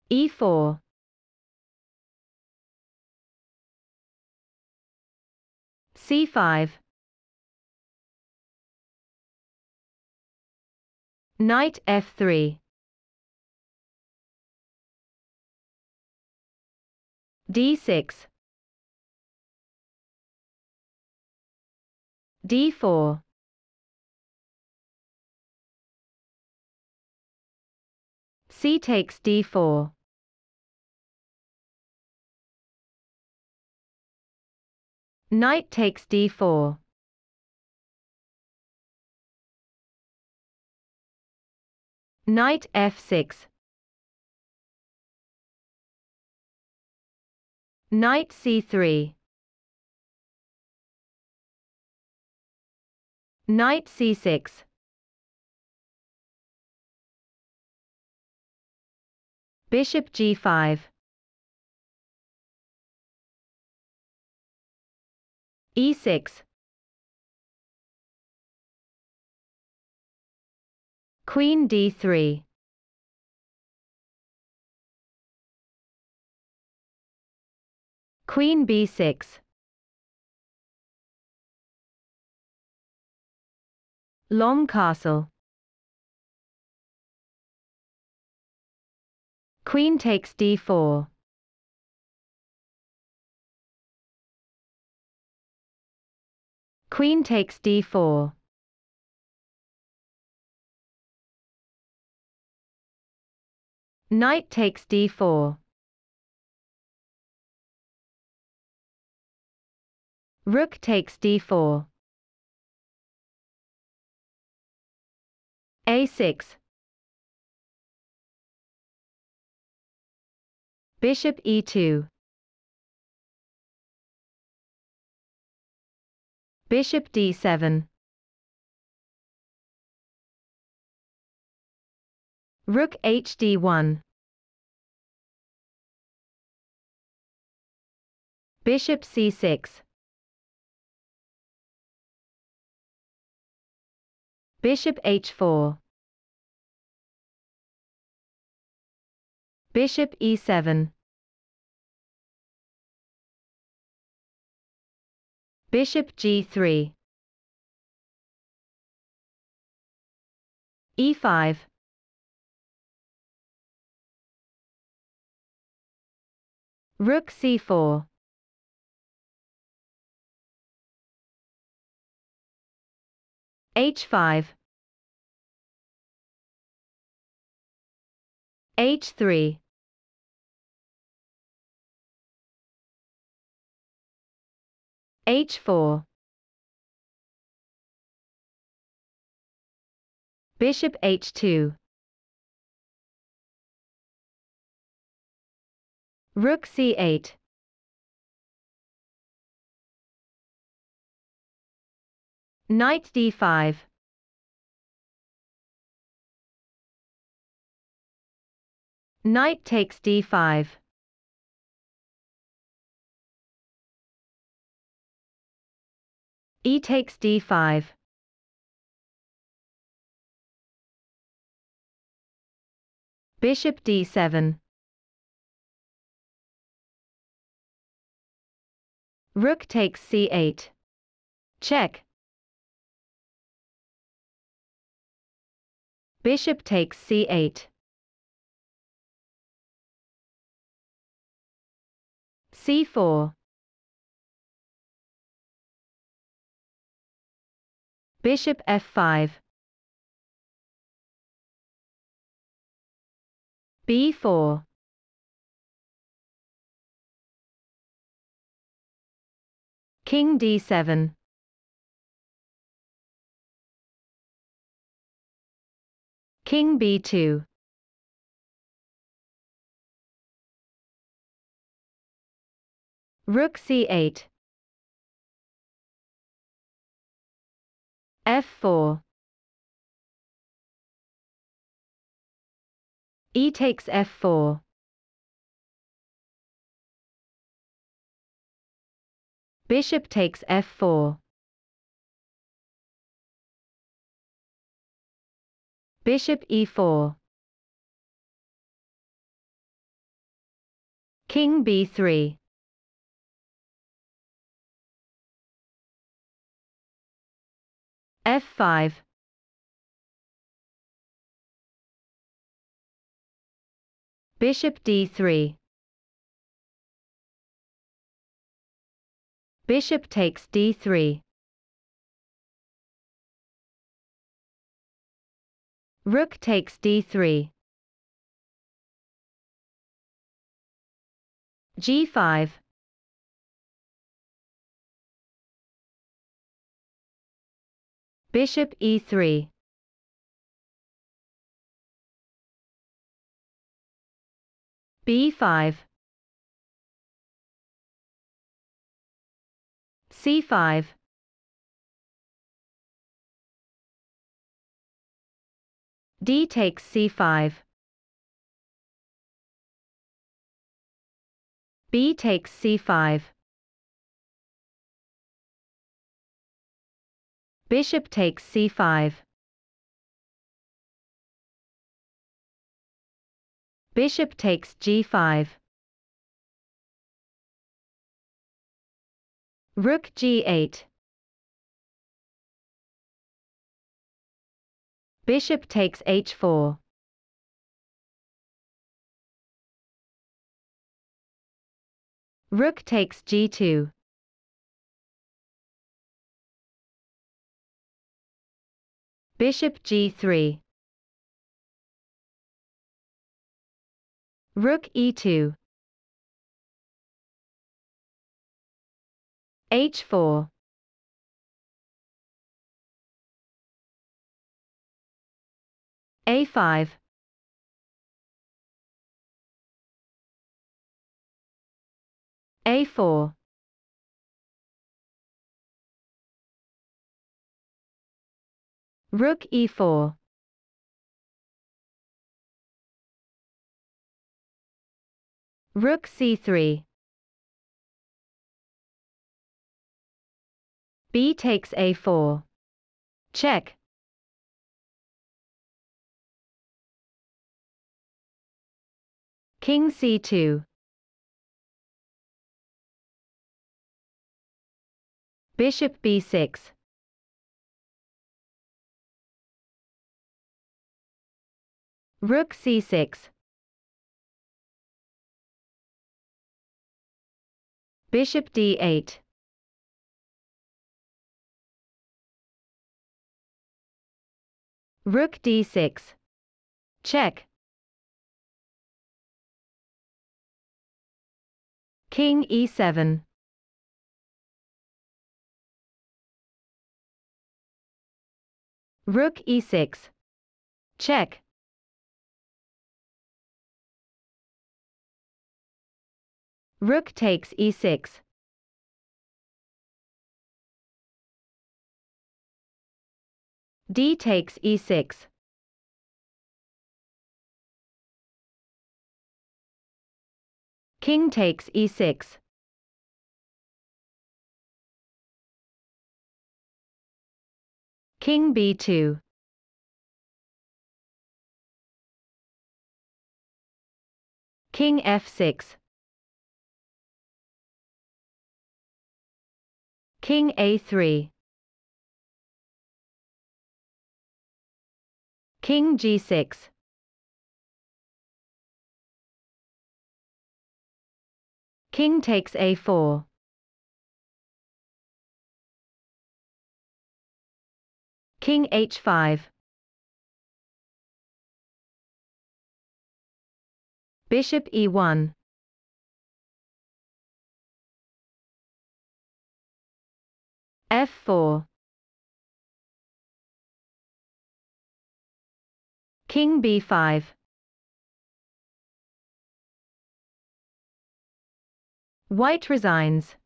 e4, c5, knight f3, d6, d4, c takes d4, knight takes d4, knight f6, knight c3, knight c6, bishop g5, e6, queen d3, queen b6, long castle, queen takes d4, queen takes d4, knight takes d4, rook takes d4, a6, bishop e2, bishop d7, rook hd1, bishop c6, bishop h4, bishop e7, bishop g3, e5, rook c4, h5, h3, h4, bishop h2, rook c8, knight d5, knight takes d5, e takes d5, bishop d7, rook takes c8, check, bishop takes c8, c4, bishop f5, b4, king d7, king b2, rook c8, f4, e takes f4, bishop takes f4, bishop e4, King b3. f5. Bishop d3. Bishop takes d3. Rook takes d3. g5. Bishop e3. b5. c5. D takes c5. B takes c5. Bishop takes c5. Bishop takes g5. Rook g8. Bishop takes h4. Rook takes g2. Bishop g3. Rook e2. h4. a5. a4. Rook e4. Rook c3. B takes a4. Check. King c2. Bishop b6. Rook c6. Bishop d8. Rook d6. Check. King e7. Rook e6. Check. Rook takes e6. D takes e6. King takes e6. King b2. King f6. King a3. King g6. King takes a4. King h5. Bishop e1. f4. King b5. White resigns.